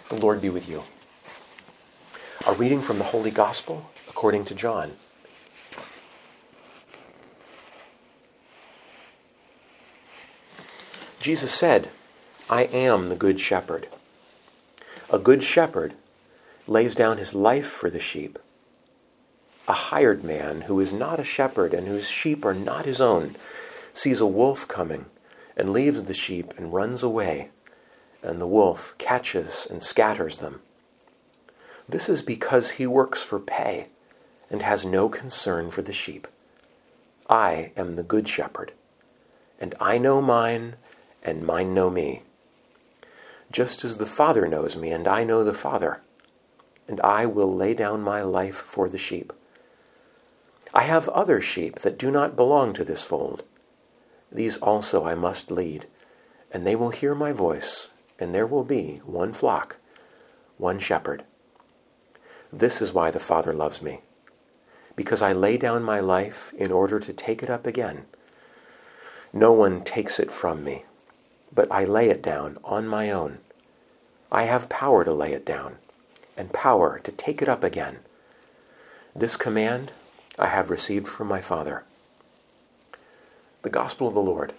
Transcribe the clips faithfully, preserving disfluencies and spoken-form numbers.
The Lord be with you. A reading from the Holy Gospel according to John. Jesus said, "I am the good shepherd. A good shepherd lays down his life for the sheep. A hired man who is not a shepherd and whose sheep are not his own sees a wolf coming and leaves the sheep and runs away, and the wolf catches and scatters them. This is because he works for pay and has no concern for the sheep. I am the good shepherd, and I know mine, and mine know me. Just as the Father knows me, and I know the Father, and I will lay down my life for the sheep. I have other sheep that do not belong to this fold. These also I must lead, and they will hear my voice, and there will be one flock, one shepherd. This is why the Father loves me, because I lay down my life in order to take it up again. No one takes it from me, but I lay it down on my own. I have power to lay it down, and power to take it up again. This command I have received from my Father." The Gospel of the Lord.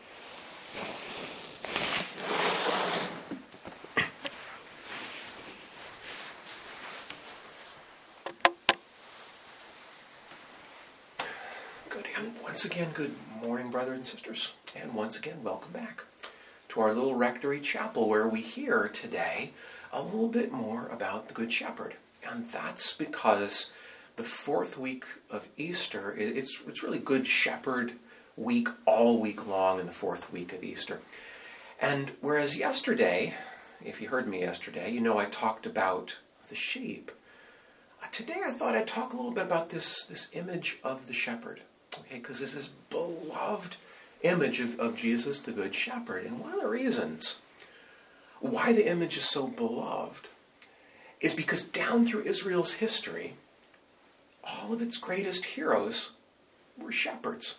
Good, and once again, good morning, brothers and sisters, and once again, welcome back to our little rectory chapel where we hear today a little bit more about the Good Shepherd. And that's because the fourth week of Easter, it's, it's really Good Shepherd week all week long in the fourth week of Easter. And whereas yesterday, if you heard me yesterday, you know I talked about the sheep. Uh, today I thought I'd talk a little bit about this, this image of the shepherd. Okay, because this is beloved image of, of Jesus, the Good Shepherd. And one of the reasons why the image is so beloved is because down through Israel's history, all of its greatest heroes were shepherds.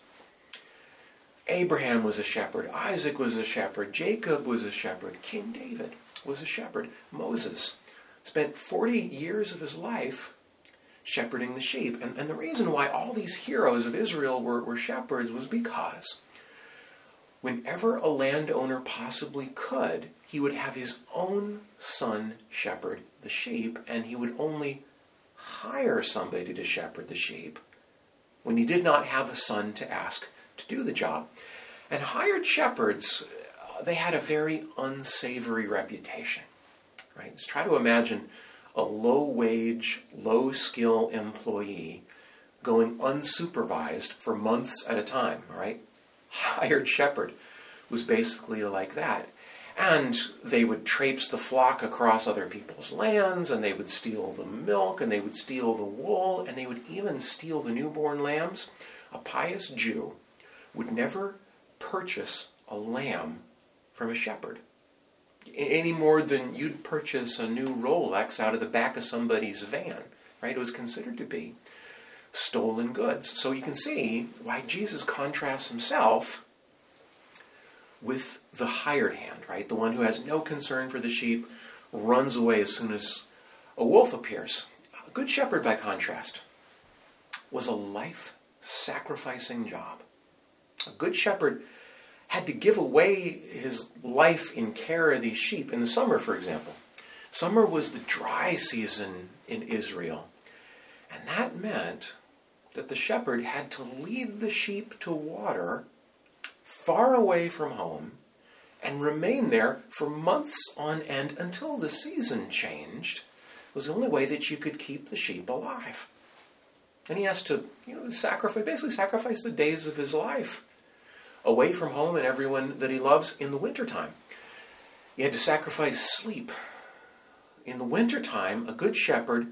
Abraham was a shepherd, Isaac was a shepherd, Jacob was a shepherd, King David was a shepherd, Moses spent forty years of his life shepherding the sheep. And, and the reason why all these heroes of Israel were, were shepherds was because whenever a landowner possibly could, he would have his own son shepherd the sheep, and he would only hire somebody to shepherd the sheep when he did not have a son to ask to do the job. And hired shepherds, uh, they had a very unsavory reputation. Right? Let's try to imagine a low-wage, low-skill employee going unsupervised for months at a time. All right? Hired shepherd was basically like that. And they would traipse the flock across other people's lands, and they would steal the milk, and they would steal the wool, and they would even steal the newborn lambs. A pious Jew would never purchase a lamb from a shepherd, any more than you'd purchase a new Rolex out of the back of somebody's van. Right? It was considered to be stolen goods. So you can see why Jesus contrasts himself with the hired hand, right? The one who has no concern for the sheep, runs away as soon as a wolf appears. A good shepherd, by contrast, was a life-sacrificing job. A good shepherd had to give away his life in care of these sheep. In the summer, for example, summer was the dry season in Israel. And that meant that the shepherd had to lead the sheep to water far away from home and remain there for months on end until the season changed. It was the only way that you could keep the sheep alive. And he has to, you know, sacrifice, basically sacrifice the days of his life away from home and everyone that he loves in the wintertime. He had to sacrifice sleep. In the wintertime, a good shepherd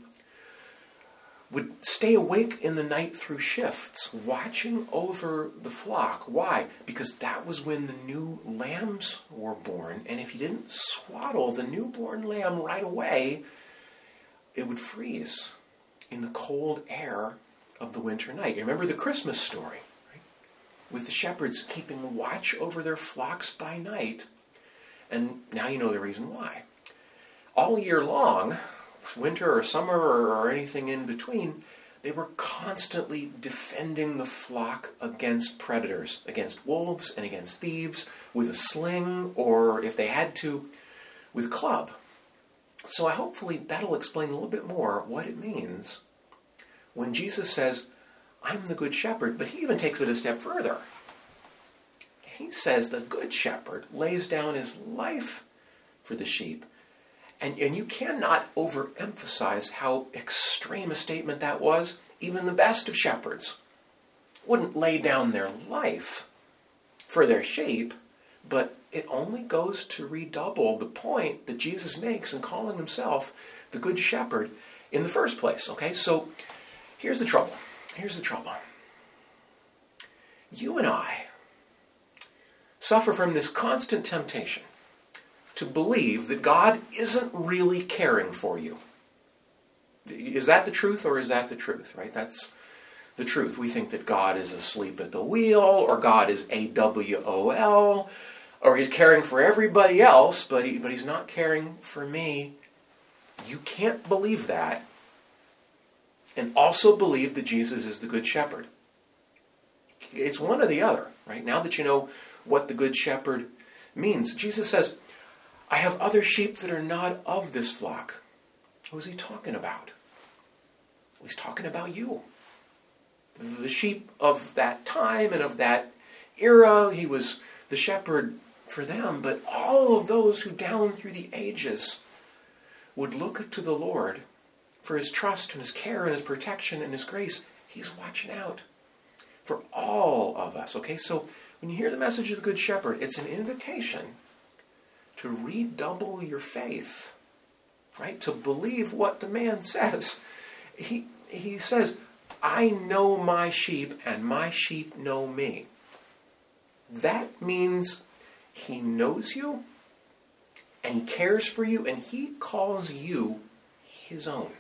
would stay awake in the night through shifts, watching over the flock. Why? Because that was when the new lambs were born, and if you didn't swaddle the newborn lamb right away, it would freeze in the cold air of the winter night. You remember the Christmas story, right? With the shepherds keeping watch over their flocks by night, and now you know the reason why. all year long, winter or summer or anything in between, they were constantly defending the flock against predators, against wolves and against thieves, with a sling, or if they had to, with a club. So I hopefully that'll explain a little bit more what it means when Jesus says, I'm the good shepherd, but he even takes it a step further. He says the good shepherd lays down his life for the sheep. And, and you cannot overemphasize how extreme a statement that was. Even the best of shepherds wouldn't lay down their life for their sheep, but it only goes to redouble the point that Jesus makes in calling himself the good shepherd in the first place. Okay, so here's the trouble. Here's the trouble. You and I suffer from this constant temptation to believe that God isn't really caring for you. Is that the truth, or is that the truth, right? That's the truth. We think that God is asleep at the wheel, or God is A W O L, or he's caring for everybody else, but, he, but he's not caring for me. You can't believe that and also believe that Jesus is the good shepherd. It's one or the other, right? Now that you know what the good shepherd means, Jesus says, I have other sheep that are not of this flock. Who's he talking about? He's talking about you. The sheep of that time and of that era. He was the shepherd for them, but all of those who down through the ages would look to the Lord for his trust and his care and his protection and his grace. He's watching out for all of us. Okay, so when you hear the message of the Good Shepherd, it's an invitation to redouble your faith, right? To believe what the man says. He, he says, I know my sheep and my sheep know me. That means he knows you and he cares for you and he calls you his own.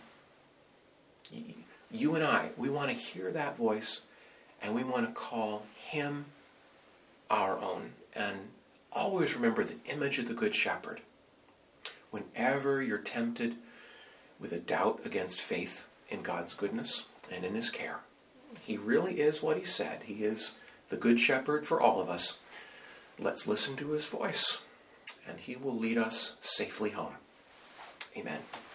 You and I, we want to hear that voice and we want to call him our own. And always remember the image of the Good Shepherd. Whenever you're tempted with a doubt against faith in God's goodness and in his care, he really is what he said. He is the Good Shepherd for all of us. Let's listen to his voice, and he will lead us safely home. Amen.